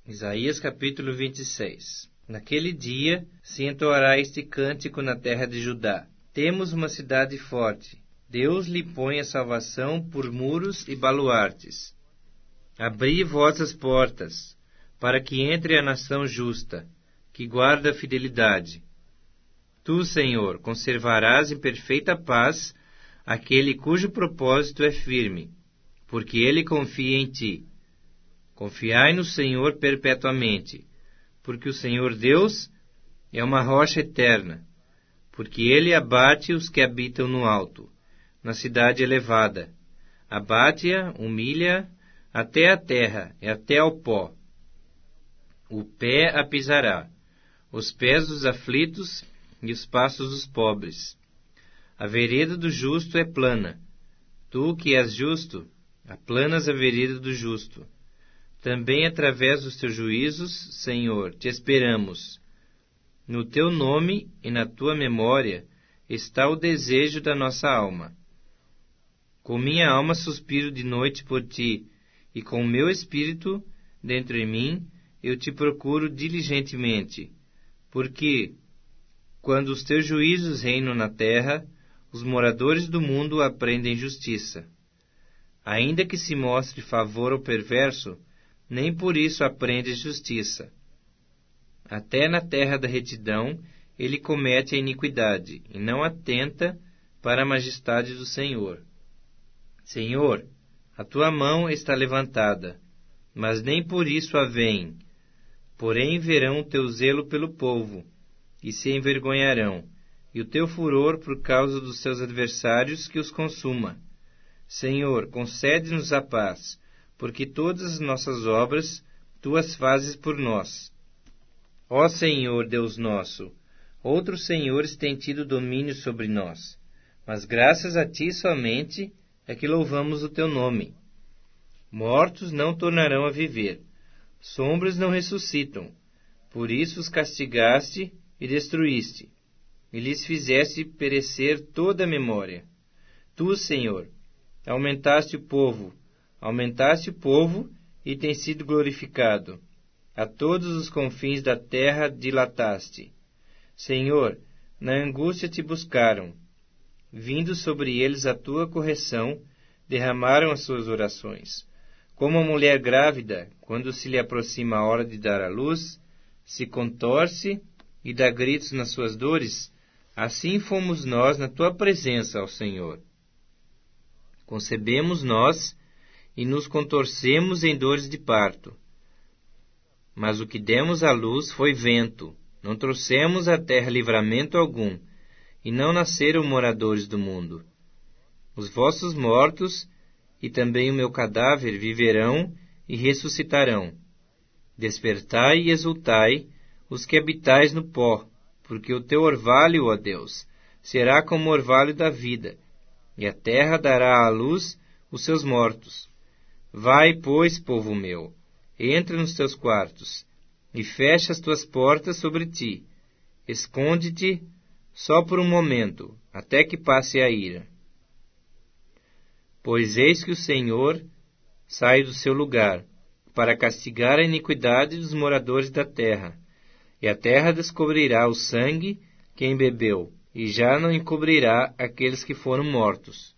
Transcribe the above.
Isaías capítulo 26. Naquele dia se entoará este cântico na terra de Judá. Temos uma cidade forte. Deus lhe põe a salvação por muros e baluartes. Abri vossas portas, para que entre a nação justa, que guarda a fidelidade. Tu, Senhor, conservarás em perfeita paz aquele cujo propósito é firme, porque ele confia em ti. Confiai no Senhor perpetuamente, porque o Senhor Deus é uma rocha eterna, porque ele abate os que habitam no alto, na cidade elevada. Abate-a, humilha até a terra e até ao pó. O pé a pisará, os pés dos aflitos e os passos dos pobres. A vereda do justo é plana. Tu que és justo, aplanas a vereda do justo. Também através dos teus juízos, Senhor, te esperamos. No teu nome e na tua memória está o desejo da nossa alma. Com minha alma suspiro de noite por ti, e com o meu espírito dentro em mim eu te procuro diligentemente. Porque, quando os teus juízos reinam na terra, os moradores do mundo aprendem justiça. Ainda que se mostre favor ao perverso, nem por isso aprende justiça. Até na terra da retidão ele comete a iniquidade, e não atenta para a majestade do Senhor. Senhor, a tua mão está levantada, mas nem por isso a veem. Porém verão o teu zelo pelo povo, e se envergonharão, e o teu furor por causa dos seus adversários que os consuma. Senhor, concede-nos a paz, porque todas as nossas obras tu as fazes por nós. Ó Senhor, Deus nosso, outros senhores têm tido domínio sobre nós, mas graças a ti somente é que louvamos o teu nome. Mortos não tornarão a viver, sombras não ressuscitam, por isso os castigaste e destruíste, e lhes fizeste perecer toda a memória. Tu, Senhor, aumentaste o povo e tem sido glorificado. A todos os confins da terra dilataste. Senhor, na angústia te buscaram. Vindo sobre eles a tua correção, derramaram as suas orações. Como a mulher grávida, quando se lhe aproxima a hora de dar à luz, se contorce e dá gritos nas suas dores, assim fomos nós na tua presença, ó Senhor. Concebemos nós e nos contorcemos em dores de parto. Mas o que demos à luz foi vento, não trouxemos à terra livramento algum, e não nasceram moradores do mundo. Os vossos mortos e também o meu cadáver viverão e ressuscitarão. Despertai e exultai, os que habitais no pó, porque o teu orvalho, ó Deus, será como o orvalho da vida, e a terra dará à luz os seus mortos. Vai, pois, povo meu, entra nos teus quartos, e fecha as tuas portas sobre ti. Esconde-te só por um momento, até que passe a ira. Pois eis que o Senhor sai do seu lugar, para castigar a iniquidade dos moradores da terra, e a terra descobrirá o sangue que embebeu, e já não encobrirá aqueles que foram mortos.